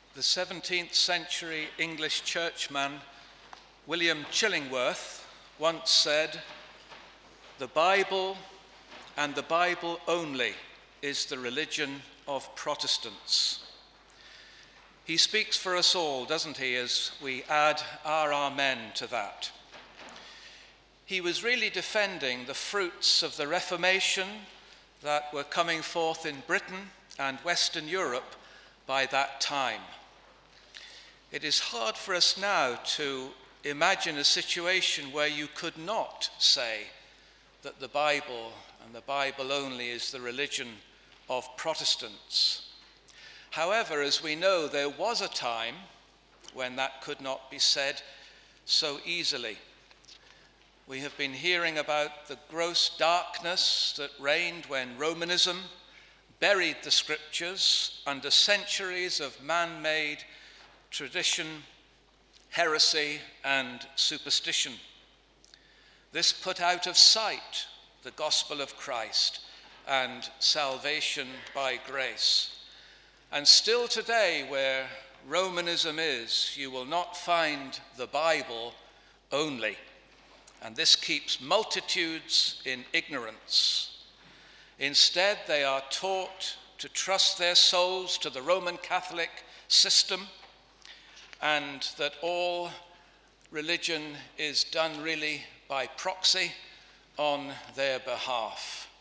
The 17th century English churchman William Chillingworth once said, "The Bible and the Bible only is the religion of Protestants." He speaks for us all, doesn't he, as we add our amen to that. He was really defending the fruits of the Reformation that were coming forth in Britain and Western Europe by that time. It is hard for us now to imagine a situation where you could not say that the Bible and the Bible only is the religion of Protestants. However, as we know, there was a time when that could not be said so easily. We have been hearing about the gross darkness that reigned when Romanism buried the scriptures under centuries of man-made tradition, heresy, and superstition. This put out of sight the gospel of Christ and salvation by grace. And still today, where Romanism is, you will not find the Bible only. And this keeps multitudes in ignorance. Instead, they are taught to trust their souls to the Roman Catholic system, and that all religion is done really by proxy on their behalf.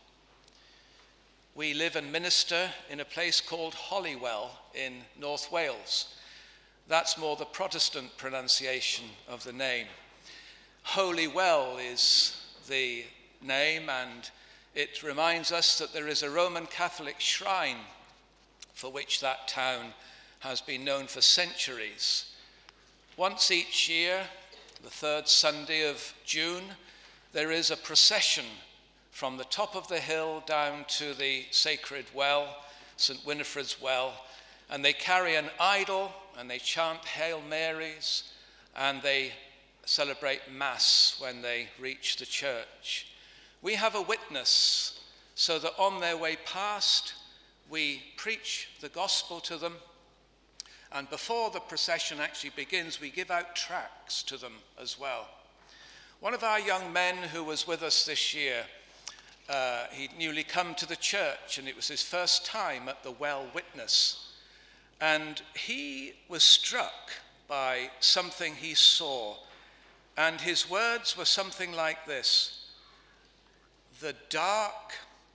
We live and minister in a place called Holywell in North Wales. That's more the Protestant pronunciation of the name. Holy Well is the name, and it reminds us that there is a Roman Catholic shrine for which that town has been known for centuries. Once each year, the third Sunday of June, there is a procession from the top of the hill down to the sacred well, St. Winifred's Well, and they carry an idol and they chant Hail Marys, and they celebrate Mass when they reach the church. We have a witness, so that on their way past, we preach the gospel to them. And before the procession actually begins, we give out tracts to them as well. One of our young men who was with us this year, he'd newly come to the church, and it was his first time at the Well Witness. And he was struck by something he saw. And his words were something like this: "The dark,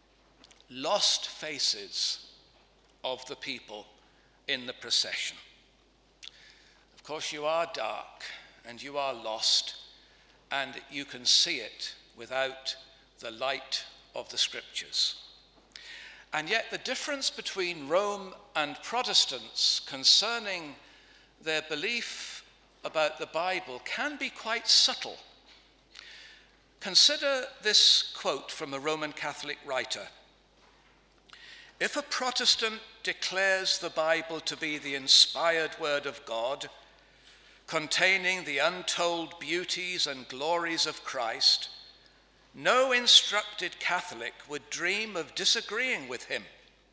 lost faces of the people in the procession." Of course, you are dark and you are lost, and you can see it without the light of the scriptures. And yet the difference between Rome and Protestants concerning their belief about the Bible can be quite subtle. Consider this quote from a Roman Catholic writer: "If a Protestant declares the Bible to be the inspired word of God, containing the untold beauties and glories of Christ, no instructed Catholic would dream of disagreeing with him.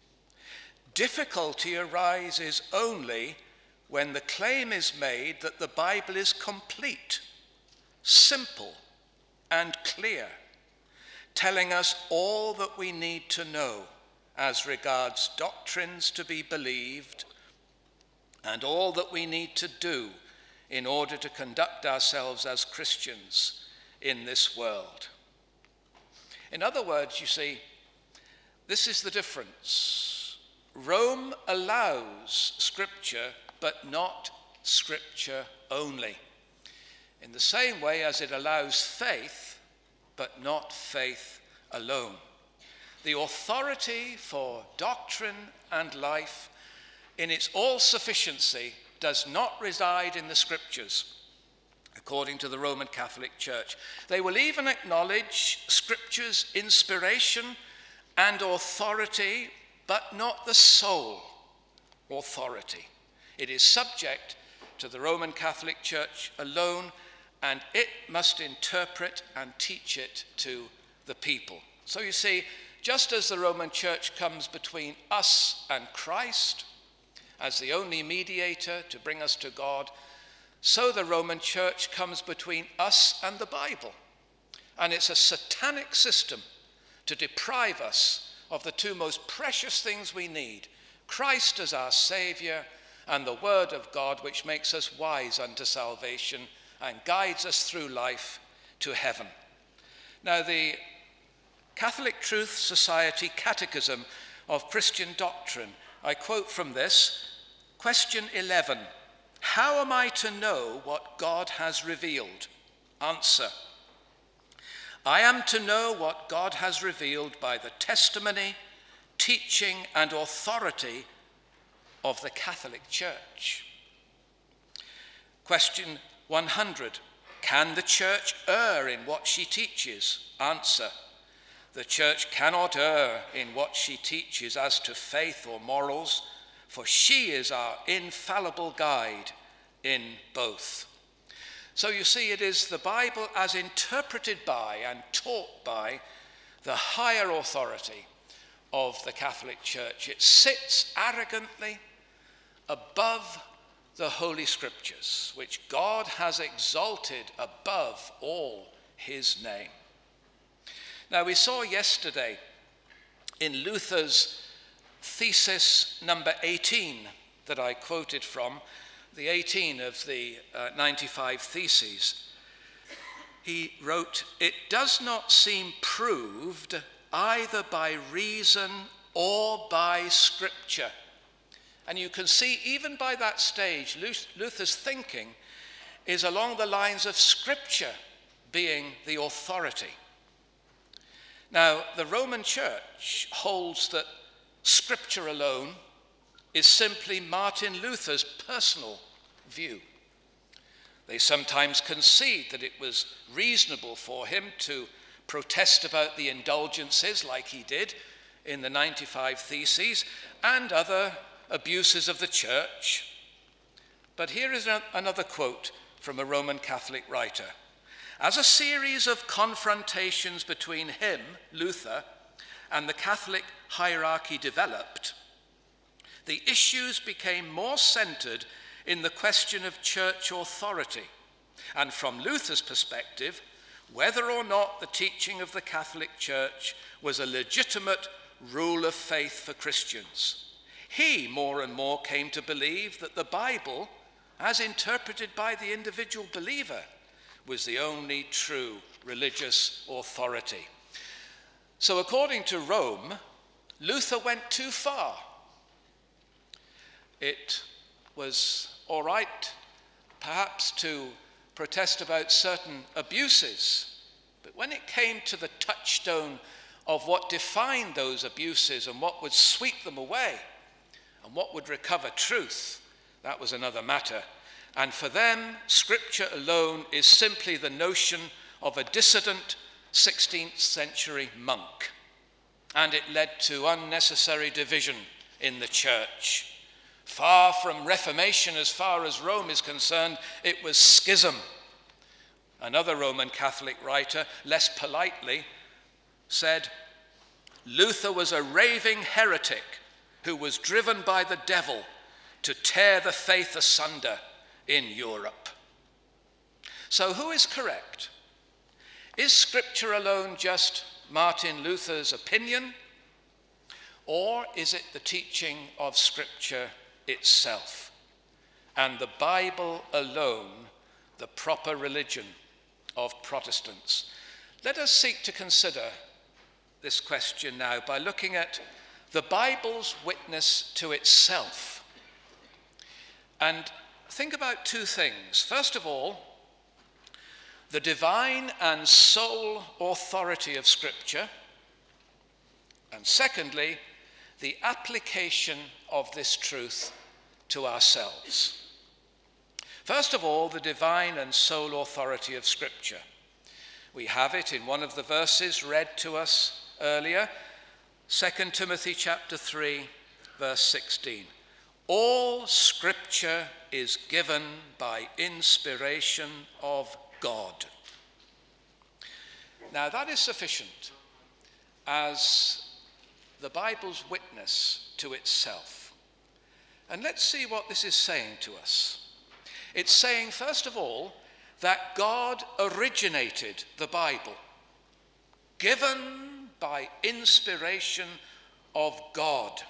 Difficulty arises only when the claim is made that the Bible is complete, simple, and clear, telling us all that we need to know as regards doctrines to be believed, and all that we need to do in order to conduct ourselves as Christians in this world." In other words, you see, this is the difference. Rome allows Scripture, but not Scripture only, in the same way as it allows faith, but not faith alone. The authority for doctrine and life in its all-sufficiency does not reside in the Scriptures, according to the Roman Catholic Church. They will even acknowledge Scripture's inspiration and authority, but not the sole authority. It is subject to the Roman Catholic Church alone, and it must interpret and teach it to the people. So you see, just as the Roman Church comes between us and Christ, as the only mediator to bring us to God, so the Roman Church comes between us and the Bible. And it's a satanic system to deprive us of the two most precious things we need, Christ as our Saviour and the Word of God, which makes us wise unto salvation and guides us through life to heaven. Now, the Catholic Truth Society Catechism of Christian Doctrine, I quote from this, question 11, how am I to know what God has revealed? Answer, I am to know what God has revealed by the testimony, teaching, and authority of the Catholic Church. Question 100, can the Church err in what she teaches? Answer, the Church cannot err in what she teaches as to faith or morals, for she is our infallible guide in both. So you see, it is the Bible as interpreted by and taught by the higher authority of the Catholic Church. It sits arrogantly above the Holy Scriptures, which God has exalted above all his name. Now, we saw yesterday in Luther's thesis number 18 that I quoted from, the 18 of the 95 Theses. He wrote, it does not seem proved either by reason or by Scripture. And you can see even by that stage, Luther's thinking is along the lines of Scripture being the authority. Now, the Roman Church holds that Scripture alone is simply Martin Luther's personal view. They sometimes concede that it was reasonable for him to protest about the indulgences like he did in the 95 Theses and other abuses of the Church. But here is another quote from a Roman Catholic writer. As a series of confrontations between him, Luther, and the Catholic hierarchy developed, the issues became more centered in the question of church authority, and from Luther's perspective, whether or not the teaching of the Catholic Church was a legitimate rule of faith for Christians. He more and more came to believe that the Bible, as interpreted by the individual believer, was the only true religious authority. So according to Rome, Luther went too far. It was all right, perhaps, to protest about certain abuses, but when it came to the touchstone of what defined those abuses and what would sweep them away and what would recover truth, that was another matter. And for them, Scripture alone is simply the notion of a dissident 16th century monk. And it led to unnecessary division in the church. Far from reformation as far as Rome is concerned, it was schism. Another Roman Catholic writer, less politely, said, Luther was a raving heretic who was driven by the devil to tear the faith asunder in Europe. So who is correct? Is Scripture alone just Martin Luther's opinion, or is it the teaching of Scripture itself, and the Bible alone the proper religion of Protestants? Let us seek to consider this question now by looking at the Bible's witness to itself. And think about two things. First of all, the divine and sole authority of Scripture, and secondly, the application of this truth to ourselves. First of all, the divine and sole authority of Scripture. We have it in one of the verses read to us earlier, 2 Timothy chapter 3, verse 16. All Scripture is given by inspiration of God. Now that is sufficient as the Bible's witness to itself. And let's see what this is saying to us. It's saying, first of all, that God originated the Bible, given by inspiration of God.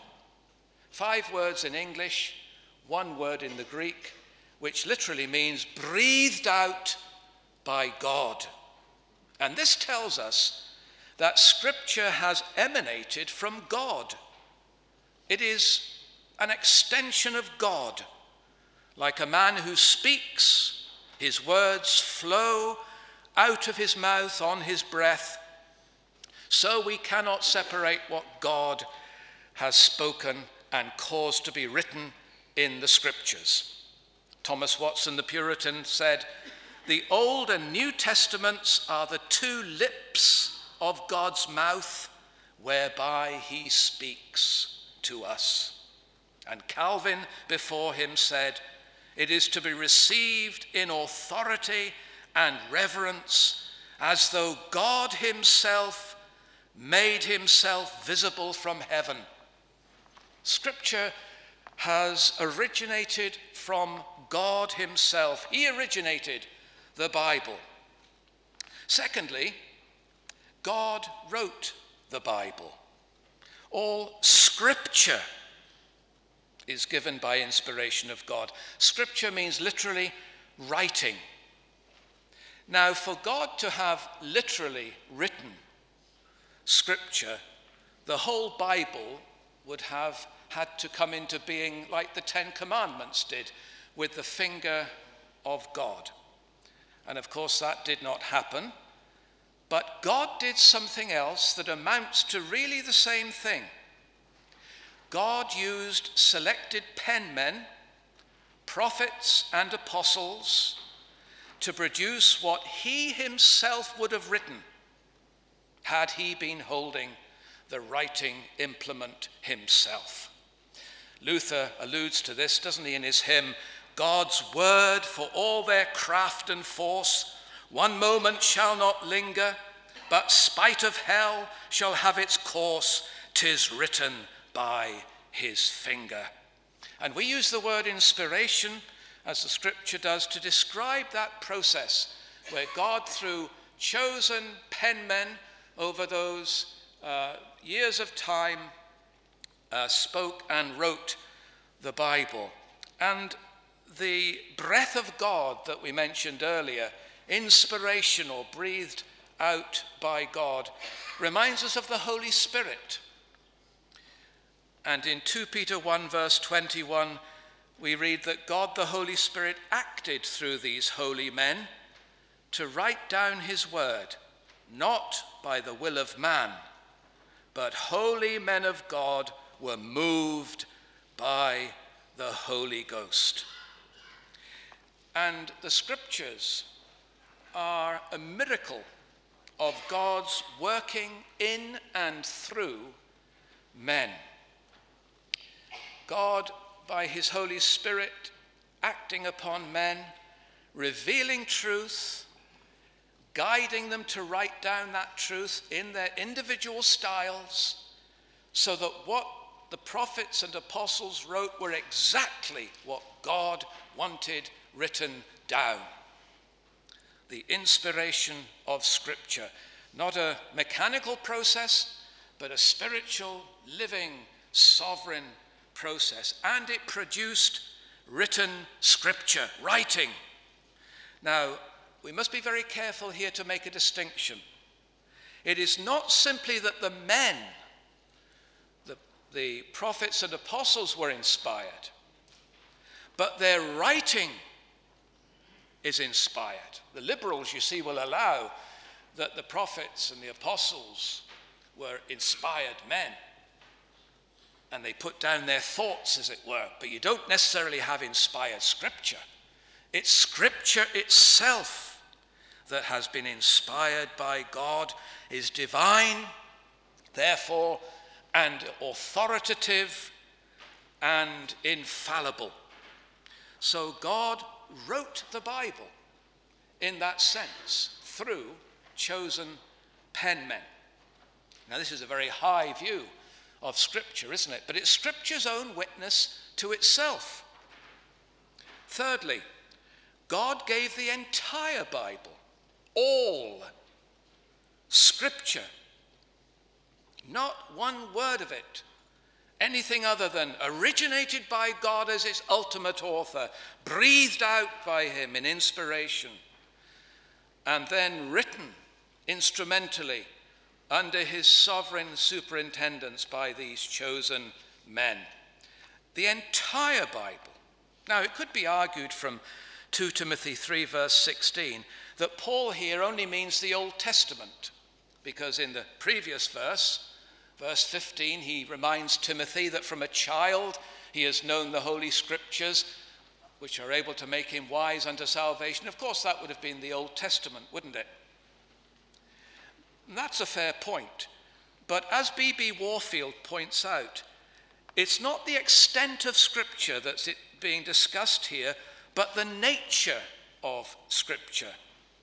5 words in English, 1 word in the Greek, which literally means breathed out by God. And this tells us that Scripture has emanated from God. It is an extension of God. Like a man who speaks, his words flow out of his mouth on his breath. So we cannot separate what God has spoken and caused to be written in the Scriptures. Thomas Watson, the Puritan, said, "The Old and New Testaments are the 2 lips of God's mouth whereby he speaks to us." And Calvin before him said, "It is to be received in authority and reverence as though God himself made himself visible from heaven." Scripture has originated from God himself. He originated the Bible. Secondly, God wrote the Bible. All Scripture is given by inspiration of God. Scripture means literally writing. Now, for God to have literally written Scripture, the whole Bible would have had to come into being like the 10 Commandments did, with the finger of God. And of course that did not happen. But God did something else that amounts to really the same thing. God used selected penmen, prophets and apostles, to produce what he himself would have written had he been holding the writing implement himself. Luther alludes to this, doesn't he, in his hymn, "God's word for all their craft and force, one moment shall not linger, but spite of hell shall have its course, 'tis written by his finger." And we use the word inspiration, as the Scripture does, to describe that process where God, through chosen penmen over those years of time, spoke and wrote the Bible. And the breath of God that we mentioned earlier, inspiration or breathed out by God, reminds us of the Holy Spirit. And in 2 Peter 1 verse 21, we read that God the Holy Spirit acted through these holy men to write down his word, not by the will of man, but holy men of God were moved by the Holy Ghost. And the Scriptures are a miracle of God's working in and through men. God, by his Holy Spirit, acting upon men, revealing truth, guiding them to write down that truth in their individual styles, so that what the prophets and apostles wrote were exactly what God wanted written down. The inspiration of Scripture, not a mechanical process, but a spiritual, living, sovereign process. And it produced written Scripture, writing. Now, we must be very careful here to make a distinction. It is not simply that the men, the prophets and apostles, were inspired, but their writing is inspired. The liberals, you see, will allow that the prophets and the apostles were inspired men, and they put down their thoughts, as it were, but you don't necessarily have inspired Scripture. It's Scripture itself that has been inspired by God, is divine, therefore, and authoritative and infallible. So God wrote the Bible in that sense through chosen penmen. Now, this is a very high view of Scripture, isn't it? But it's Scripture's own witness to itself. Thirdly, God gave the entire Bible, all Scripture, not one word of it, anything other than originated by God as its ultimate author, breathed out by him in inspiration, and then written instrumentally under his sovereign superintendence by these chosen men. The entire Bible. Now, it could be argued from 2 Timothy 3 verse 16 that Paul here only means the Old Testament, because in the previous verse 15, he reminds Timothy that from a child he has known the Holy Scriptures, which are able to make him wise unto salvation. Of course, that would have been the Old Testament, wouldn't it? And that's a fair point. But as B.B. Warfield points out, it's not the extent of Scripture that's being discussed here, but the nature of Scripture.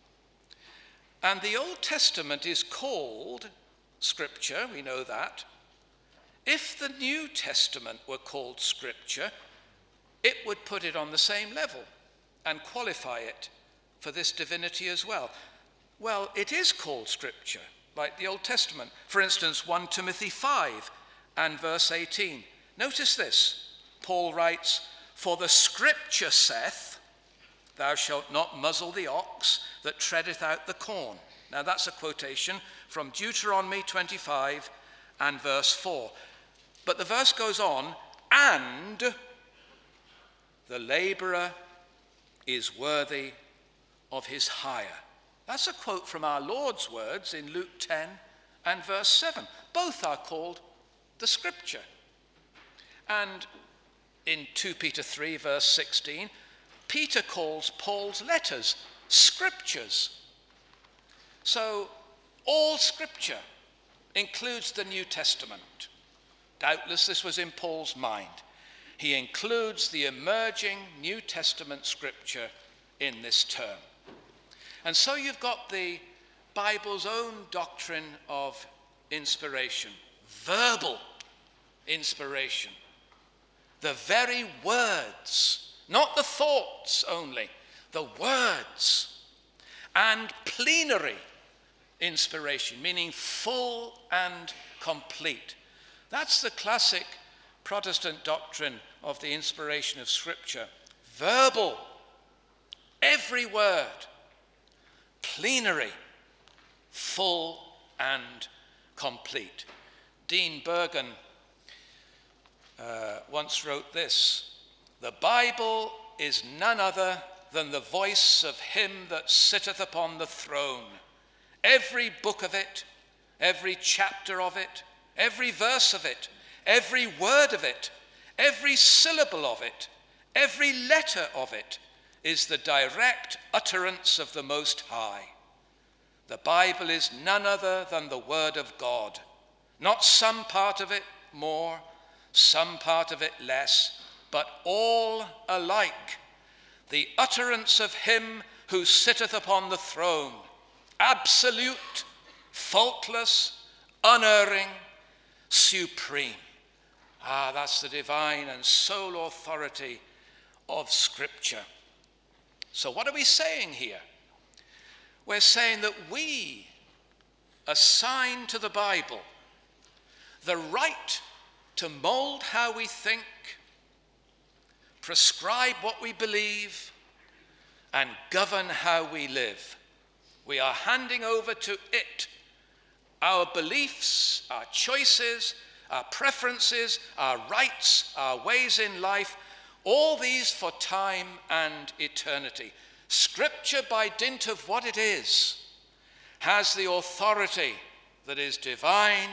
And the Old Testament is called Scripture, we know that. If the New Testament were called Scripture, it would put it on the same level and qualify it for this divinity as well. Well, it is called Scripture, like the Old Testament. For instance, 1 Timothy 5 and verse 18. Notice this. Paul writes, "For the Scripture saith, thou shalt not muzzle the ox that treadeth out the corn." Now that's a quotation from Deuteronomy 25 and verse 4. But the verse goes on, "And the laborer is worthy of his hire." That's a quote from our Lord's words in Luke 10 and verse 7. Both are called the Scripture. And in 2 Peter 3 verse 16, Peter calls Paul's letters scriptures. So all Scripture includes the New Testament. Doubtless this was in Paul's mind. He includes the emerging New Testament Scripture in this term. And so you've got the Bible's own doctrine of inspiration, verbal inspiration. The very words, not the thoughts only, the words. And plenary inspiration, meaning full and complete. That's the classic Protestant doctrine of the inspiration of Scripture. Verbal, every word. Plenary, full and complete. Dean Bergen once wrote this: "The Bible is none other than the voice of him that sitteth upon the throne. Every book of it, every chapter of it, every verse of it, every word of it, every syllable of it, every letter of it is the direct utterance of the Most High. The Bible is none other than the Word of God, not some part of it more, some part of it less, but all alike, the utterance of him who sitteth upon the throne, absolute, faultless, unerring, supreme." That's the divine and sole authority of Scripture. So what are we saying here? We're saying that we assign to the Bible the right to mold how we think, prescribe what we believe, and govern how we live. We are handing over to it our beliefs, our choices, our preferences, our rights, our ways in life, all these for time and eternity. Scripture, by dint of what it is, has the authority that is divine,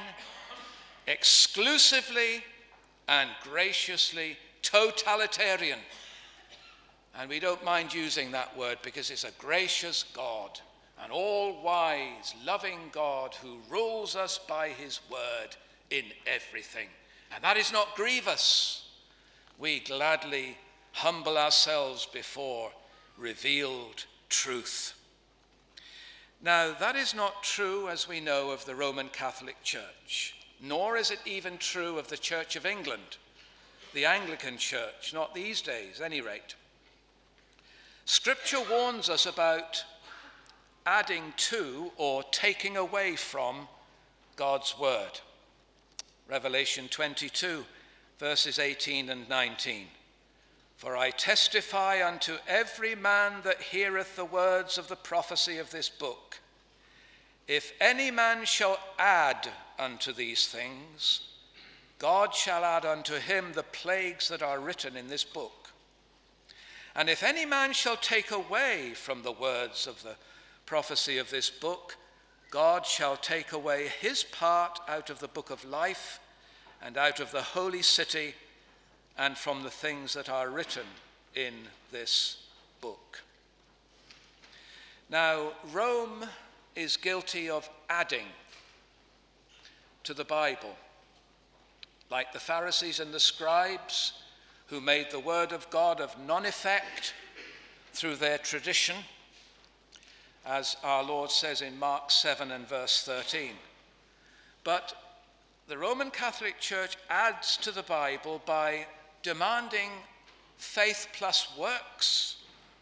exclusively and graciously totalitarian. And we don't mind using that word because it's a gracious God, an all-wise, loving God who rules us by his word in everything. And that is not grievous. We gladly humble ourselves before revealed truth. Now, that is not true, as we know, of the Roman Catholic Church, nor is it even true of the Church of England, the Anglican Church, not these days, at any rate. Scripture warns us about adding to or taking away from God's word. Revelation 22, verses 18 and 19. For I testify unto every man that heareth the words of the prophecy of this book. If any man shall add unto these things, God shall add unto him the plagues that are written in this book. And if any man shall take away from the words of the prophecy of this book, God shall take away his part out of the book of life and out of the holy city and from the things that are written in this book. Now, Rome is guilty of adding to the Bible, like the Pharisees and the scribes who made the word of God of none effect through their tradition, as our Lord says in Mark 7 and verse 13. But the Roman Catholic Church adds to the Bible by demanding faith plus works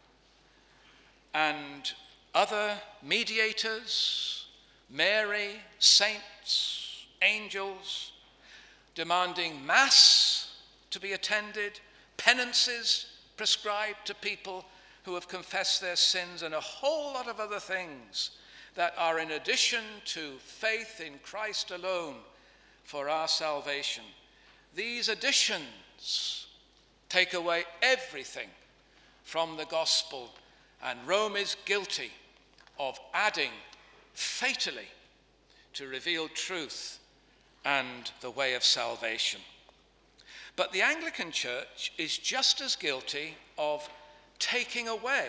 and other mediators, Mary, saints, angels, demanding Mass to be attended, penances prescribed to people who have confessed their sins, and a whole lot of other things that are in addition to faith in Christ alone for our salvation. These additions take away everything from the gospel, and Rome is guilty of adding fatally to revealed truth and the way of salvation. But the Anglican Church is just as guilty of taking away,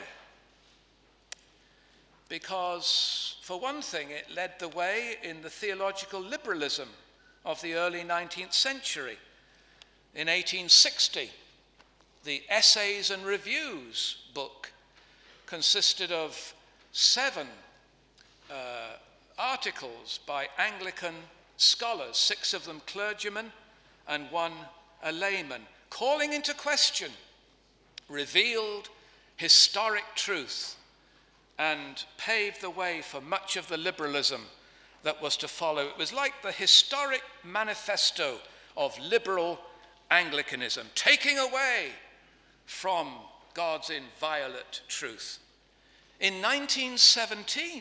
because, for one thing, it led the way in the theological liberalism of the early 19th century. In 1860, the Essays and Reviews book consisted of 7 articles by Anglican scholars, 6 of them clergymen and 1 a layman, calling into question revealed historic truth, and paved the way for much of the liberalism that was to follow. It was like the historic manifesto of liberal Anglicanism, taking away from God's inviolate truth. In 1917,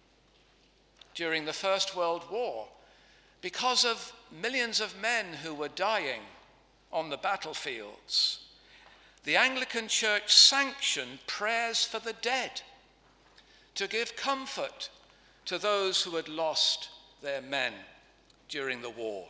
during the First World War, because of millions of men who were dying on the battlefields, the Anglican Church sanctioned prayers for the dead to give comfort to those who had lost their men during the war.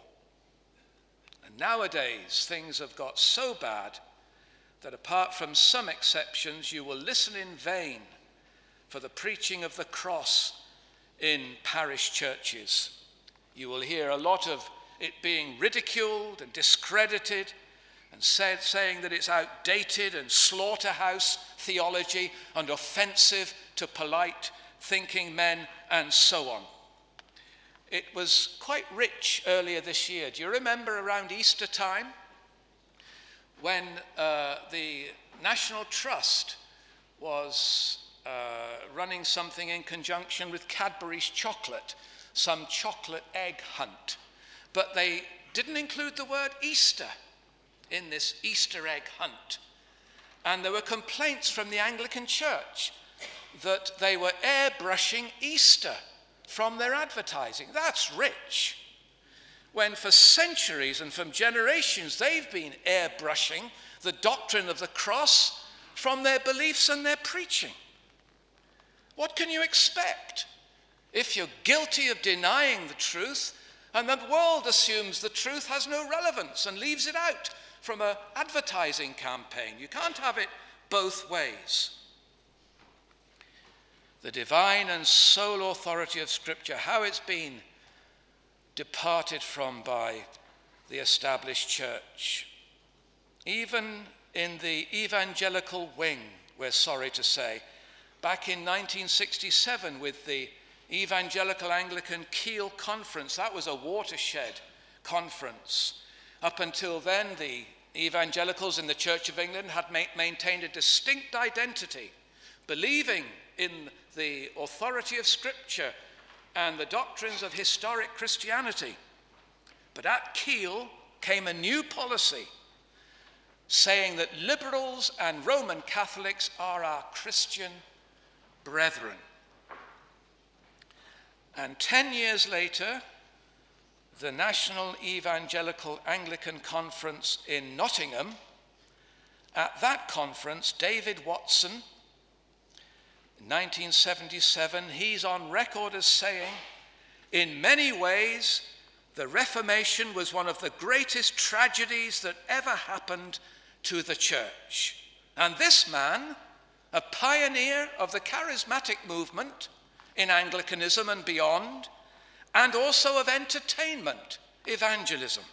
And nowadays, things have got so bad that apart from some exceptions, you will listen in vain for the preaching of the cross in parish churches. You will hear a lot of it being ridiculed and discredited and saying that it's outdated and slaughterhouse theology and offensive to polite thinking men and so on. It was quite rich earlier this year. Do you remember around Easter time when the National Trust was running something in conjunction with Cadbury's chocolate, some chocolate egg hunt, but they didn't include the word Easter in this Easter egg hunt. And there were complaints from the Anglican Church that they were airbrushing Easter from their advertising. That's rich. When for centuries and from generations they've been airbrushing the doctrine of the cross from their beliefs and their preaching. What can you expect if you're guilty of denying the truth and the world assumes the truth has no relevance and leaves it out from an advertising campaign? You can't have it both ways. The divine and sole authority of Scripture, how it's been departed from by the established church. Even in the evangelical wing, we're sorry to say, back in 1967 with the Evangelical Anglican Kiel Conference, that was a watershed conference. Up until then, the Evangelicals in the Church of England had maintained a distinct identity, believing in the authority of Scripture and the doctrines of historic Christianity. But at Kiel came a new policy saying that liberals and Roman Catholics are our Christian brethren. And 10 years later, the National Evangelical Anglican Conference in Nottingham, at that conference, David Watson, in 1977, he's on record as saying, in many ways, the Reformation was one of the greatest tragedies that ever happened to the church. And this man, a pioneer of the charismatic movement in Anglicanism and beyond, and also of entertainment evangelism.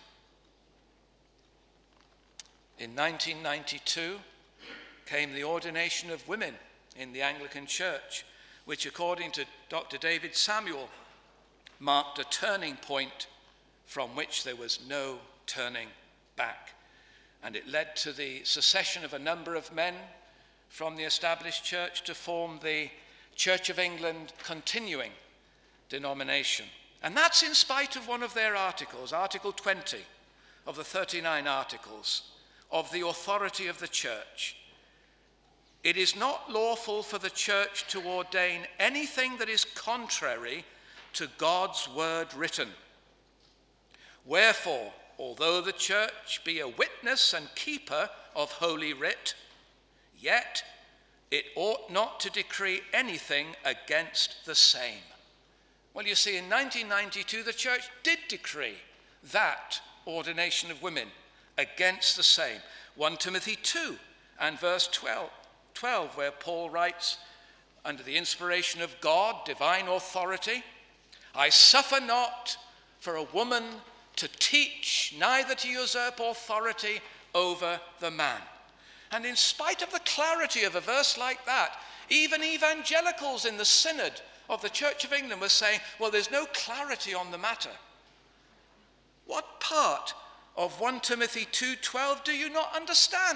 In 1992 came the ordination of women in the Anglican Church, which according to Dr. David Samuel marked a turning point from which there was no turning back. And it led to the secession of a number of men from the established church to form the Church of England continuing denomination. And that's in spite of one of their articles, Article 20 of the 39 Articles of the authority of the church. It is not lawful for the church to ordain anything that is contrary to God's word written. Wherefore, although the church be a witness and keeper of Holy Writ, yet it ought not to decree anything against the same. Well, you see, in 1992, the church did decree that ordination of women against the same. 1 Timothy 2 and verse 12, where Paul writes, under the inspiration of God, divine authority, I suffer not for a woman to teach, neither to usurp authority over the man. And in spite of the clarity of a verse like that, even evangelicals in the synod of the Church of England were saying, well, there's no clarity on the matter. What part of 1 Timothy 2:12 do you not understand?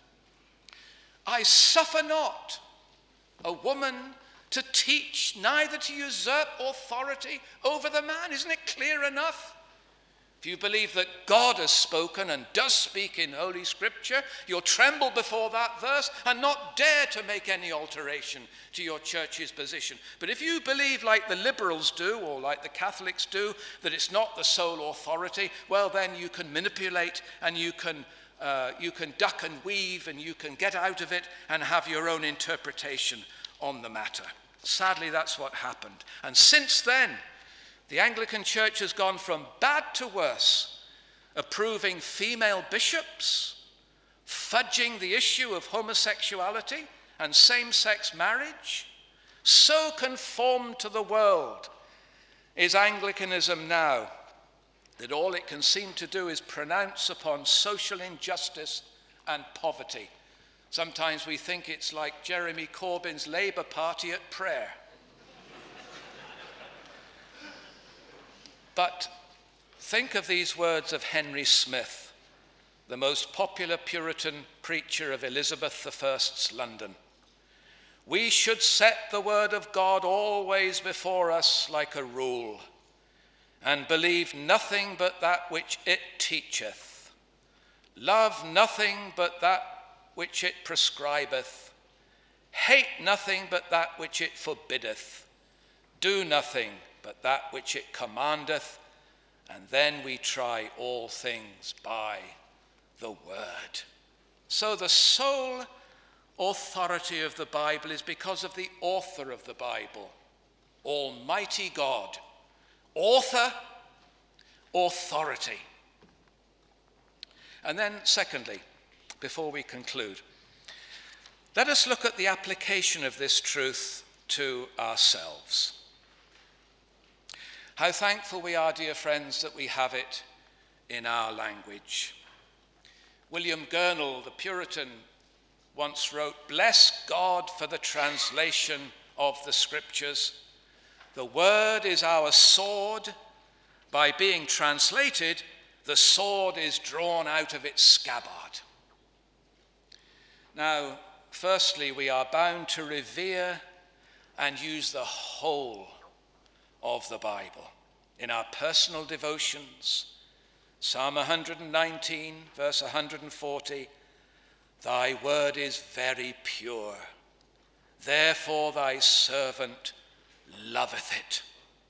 I suffer not a woman to teach, neither to usurp authority over the man. Isn't it clear enough? If you believe that God has spoken and does speak in Holy Scripture, you'll tremble before that verse and not dare to make any alteration to your church's position. But if you believe like the liberals do, or like the Catholics do, that it's not the sole authority, well, then you can manipulate and you can duck and weave and you can get out of it and have your own interpretation on the matter. Sadly, that's what happened. And since then, the Anglican Church has gone from bad to worse, approving female bishops, fudging the issue of homosexuality and same-sex marriage. So conformed to the world is Anglicanism now that all it can seem to do is pronounce upon social injustice and poverty. Sometimes we think it's like Jeremy Corbyn's Labour Party at prayer. But think of these words of Henry Smith, the most popular Puritan preacher of Elizabeth I's London. We should set the word of God always before us like a rule, and believe nothing but that which it teacheth. Love nothing but that which it prescribeth. Hate nothing but that which it forbiddeth. Do nothing but that which it commandeth, and then we try all things by the word. So the sole authority of the Bible is because of the author of the Bible, Almighty God. Author, authority. And then secondly, before we conclude, let us look at the application of this truth to ourselves. How thankful we are, dear friends, that we have it in our language. William Gurnall, the Puritan, once wrote, "Bless God for the translation of the Scriptures. The word is our sword. By being translated, the sword is drawn out of its scabbard. Now, firstly, we are bound to revere and use the whole of the Bible in our personal devotions. Psalm 119, verse 140, thy word is very pure, therefore thy servant loveth it.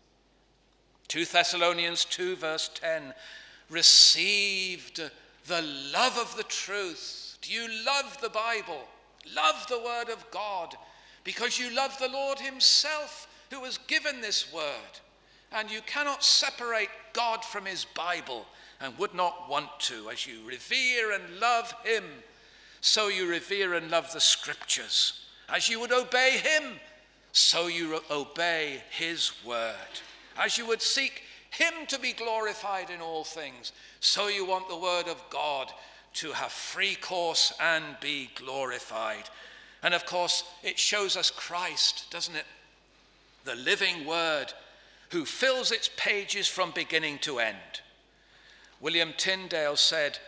2 Thessalonians 2, verse 10, received the love of the truth. Do you love the Bible? Love the word of God, because you love the Lord himself who has given this word. And you cannot separate God from his Bible, and would not want to. As you revere and love him, so you revere and love the scriptures. As you would obey him, so you obey his word. As you would seek him to be glorified in all things, so you want the word of God to have free course and be glorified. And of course, it shows us Christ, doesn't it? The living word who fills its pages from beginning to end. William Tyndale said,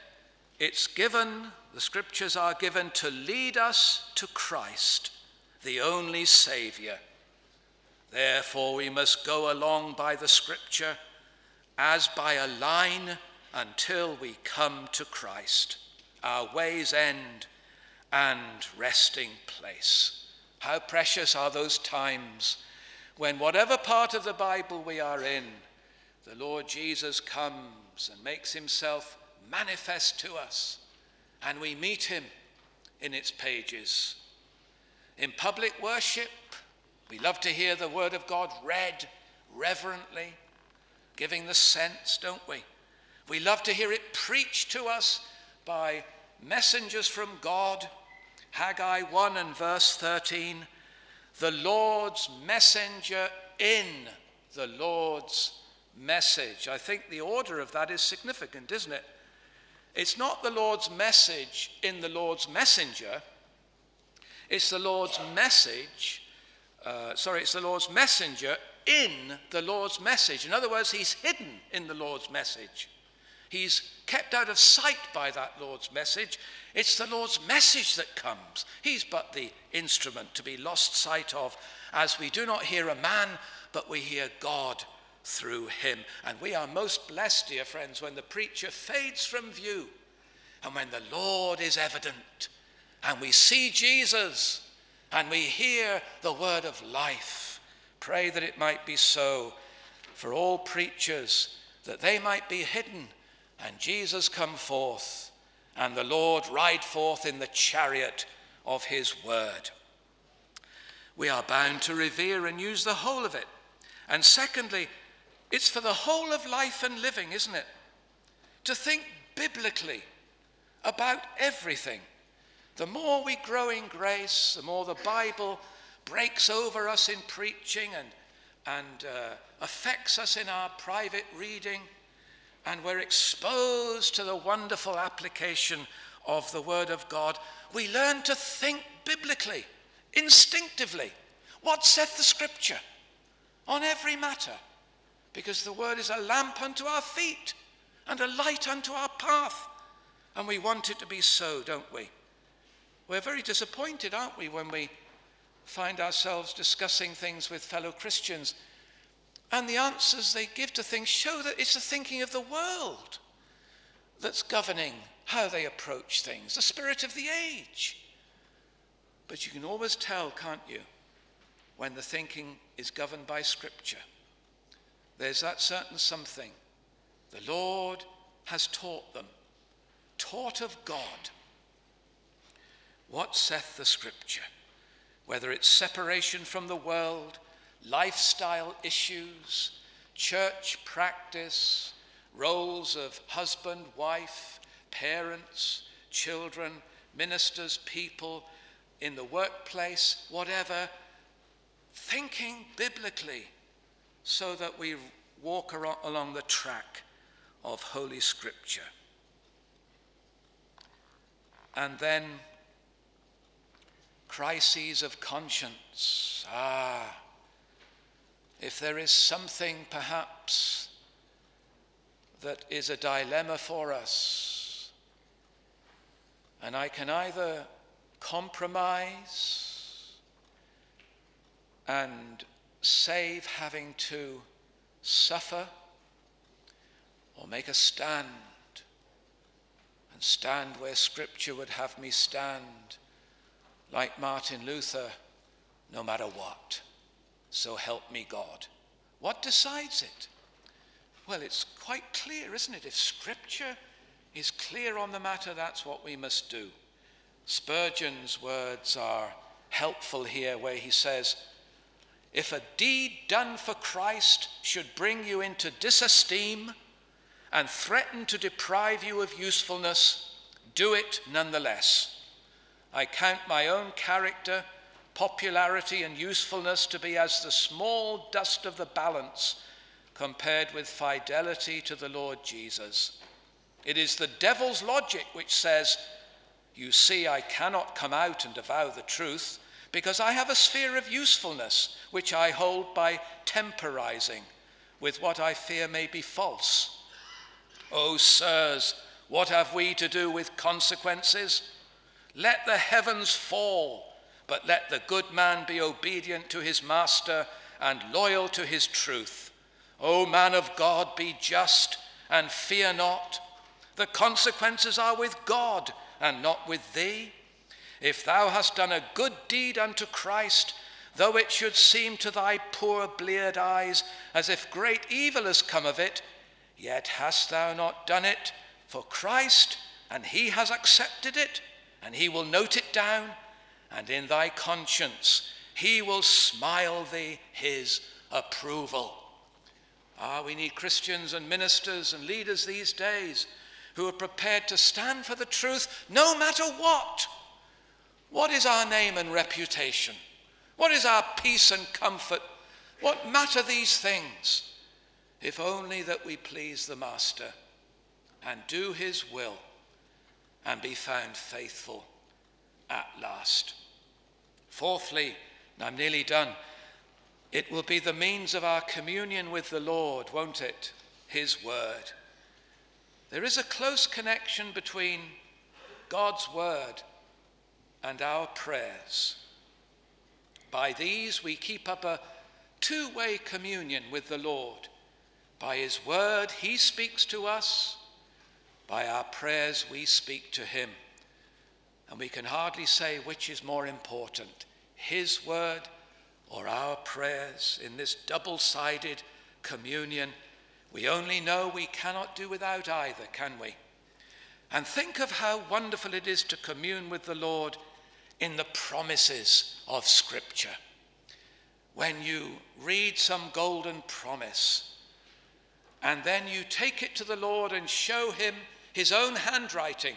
the scriptures are given to lead us to Christ, the only Saviour. Therefore we must go along by the scripture as by a line until we come to Christ, our way's end and resting place. How precious are those times when whatever part of the Bible we are in, the Lord Jesus comes and makes himself manifest to us, and we meet him in its pages. In public worship, we love to hear the word of God read reverently, giving the sense, don't we? We love to hear it preached to us by messengers from God. Haggai 1 and verse 13, the Lord's messenger in the Lord's message. I think the order of that is significant, isn't it? It's not the Lord's message in the Lord's messenger. It's the Lord's message, it's the Lord's messenger in the Lord's message. In other words, he's hidden in the Lord's message. He's kept out of sight by that Lord's message. It's the Lord's message that comes. He's but the instrument to be lost sight of, as we do not hear a man, but we hear God through him. And we are most blessed, dear friends, when the preacher fades from view and when the Lord is evident and we see Jesus and we hear the word of life. Pray that it might be so for all preachers, that they might be hidden and Jesus come forth and the Lord ride forth in the chariot of his word. We are bound to revere and use the whole of it. And secondly, it's for the whole of life and living, isn't it? To think biblically about everything. The more we grow in grace, the more the Bible breaks over us in preaching and affects us in our private reading, and we're exposed to the wonderful application of the Word of God. We learn to think biblically, instinctively. What saith the Scripture on every matter? Because the Word is a lamp unto our feet and a light unto our path. And we want it to be so, don't we? We're very disappointed, aren't we, when we find ourselves discussing things with fellow Christians, and the answers they give to things show that it's the thinking of the world that's governing how they approach things, the spirit of the age. But you can always tell, can't you, when the thinking is governed by Scripture. There's that certain something the Lord has taught them, taught of God. What saith the Scripture? Whether it's separation from the world, lifestyle issues, church practice, roles of husband, wife, parents, children, ministers, people, in the workplace, whatever, thinking biblically so that we walk along the track of Holy Scripture. And then crises of conscience. If there is something perhaps that is a dilemma for us. And I can either compromise and save having to suffer, or make a stand, and stand where Scripture would have me stand, like Martin Luther, no matter what, so help me God. What decides it? Well, it's quite clear, isn't it? If Scripture is clear on the matter, that's what we must do. Spurgeon's words are helpful here, where he says, if a deed done for Christ should bring you into disesteem and threaten to deprive you of usefulness, do it nonetheless. I count my own character, popularity, and usefulness to be as the small dust of the balance compared with fidelity to the Lord Jesus. It is the devil's logic which says, you see, I cannot come out and avow the truth because I have a sphere of usefulness which I hold by temporizing with what I fear may be false. O sirs, what have we to do with consequences? Let the heavens fall, but let the good man be obedient to his master and loyal to his truth. O man of God, be just and fear not. The consequences are with God and not with thee. If thou hast done a good deed unto Christ, though it should seem to thy poor bleared eyes as if great evil has come of it, yet hast thou not done it for Christ, and he has accepted it, and he will note it down, and in thy conscience he will smile thee his approval. We need Christians and ministers and leaders these days who are prepared to stand for the truth no matter what. What is our name and reputation? What is our peace and comfort? What matter these things, if only that we please the Master and do his will and be found faithful at last? Fourthly, and I'm nearly done, it will be the means of our communion with the Lord, won't it? His word. There is a close connection between God's word and our prayers. By these we keep up a two-way communion with the Lord. By his word he speaks to us. By our prayers we speak to him. And we can hardly say which is more important, his word or our prayers in this double-sided communion. We only know we cannot do without either, can we? And think of how wonderful it is to commune with the Lord in the promises of Scripture. When you read some golden promise, and then you take it to the Lord and show him his own handwriting,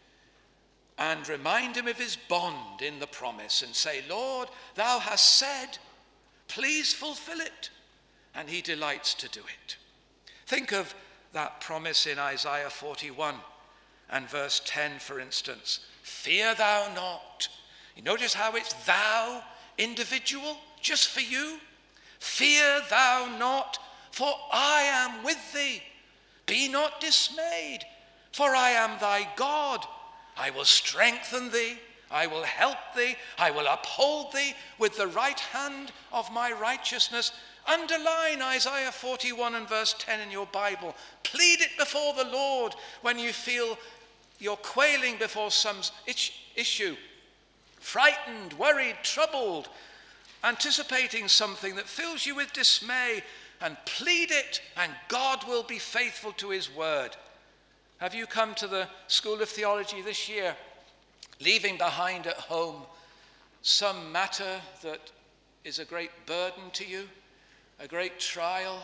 and remind him of his bond in the promise, and say, Lord, thou hast said, please fulfill it. And he delights to do it. Think of that promise in Isaiah 41 and verse 10, for instance. Fear thou not. You notice how it's thou, individual, just for you. Fear thou not, for I am with thee. Be not dismayed, for I am thy God. I will strengthen thee. I will help thee. I will uphold thee with the right hand of my righteousness. Underline Isaiah 41 and verse 10 in your Bible. Plead it before the Lord when you feel you're quailing before some issue. Frightened, worried, troubled, anticipating something that fills you with dismay. And plead it, and God will be faithful to his word. Have you come to the School of Theology this year, leaving behind at home some matter that is a great burden to you, a great trial,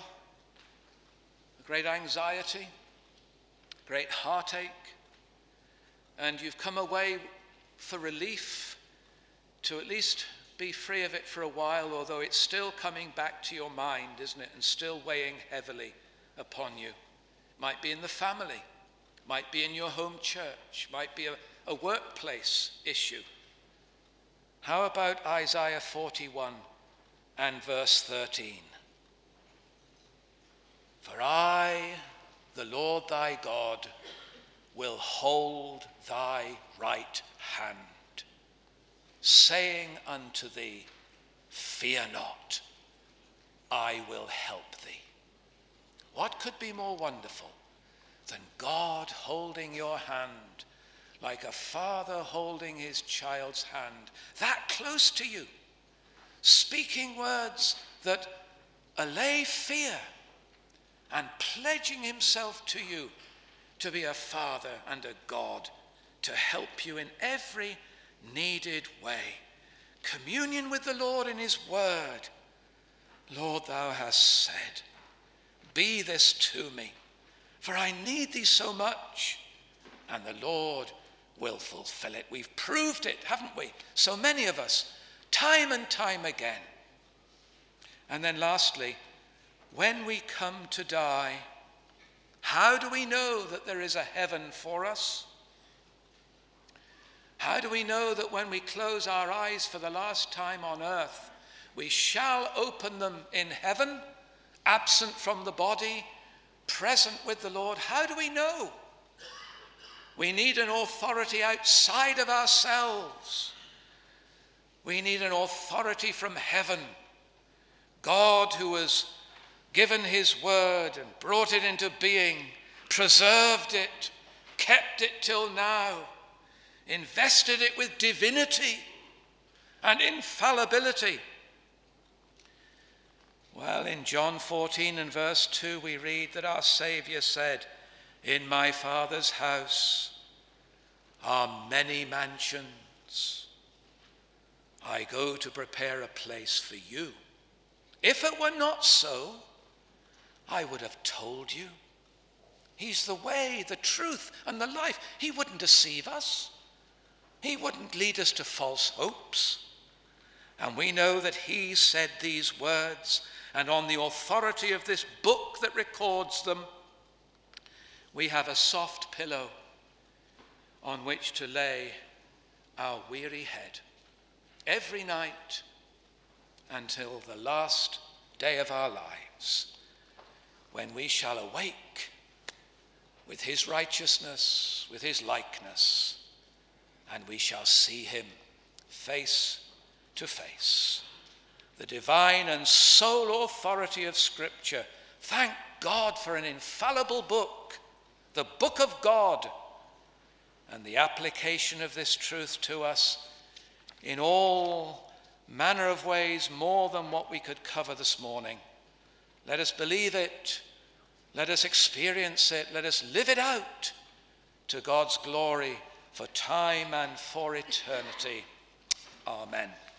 a great anxiety, great heartache, and you've come away for relief, to at least be free of it for a while, although it's still coming back to your mind, isn't it, and still weighing heavily upon you. It might be in the family, might be in your home church, might be a workplace issue. How about Isaiah 41 and verse 13? For I the Lord thy God will hold thy right hand, saying unto thee, fear not, I will help thee. What could be more wonderful than God holding your hand like a father holding his child's hand, that close to you, speaking words that allay fear and pledging himself to you to be a father and a God to help you in every needed way. Communion with the Lord in his word. Lord, thou hast said, be this to me, for I need thee so much. And the Lord will fulfill it. We've proved it, haven't we? So many of us, time and time again. And then lastly, when we come to die, how do we know that there is a heaven for us? How do we know that when we close our eyes for the last time on earth, we shall open them in heaven, absent from the body, present with the Lord? How do we know? We need an authority outside of ourselves. We need an authority from heaven. God, who has given his word and brought it into being, preserved it, kept it till now, invested it with divinity and infallibility. Well, in John 14 and verse 2, we read that our Saviour said, in my Father's house are many mansions. I go to prepare a place for you. If it were not so, I would have told you. He's the way, the truth, and the life. He wouldn't deceive us. He wouldn't lead us to false hopes. And we know that he said these words, and on the authority of this book that records them, we have a soft pillow on which to lay our weary head every night until the last day of our lives, when we shall awake with his righteousness, with his likeness, and we shall see him face to face. The divine and sole authority of Scripture. Thank God for an infallible book, the book of God, and the application of this truth to us in all manner of ways, more than what we could cover this morning. Let us believe it. Let us experience it. Let us live it out to God's glory for time and for eternity. Amen.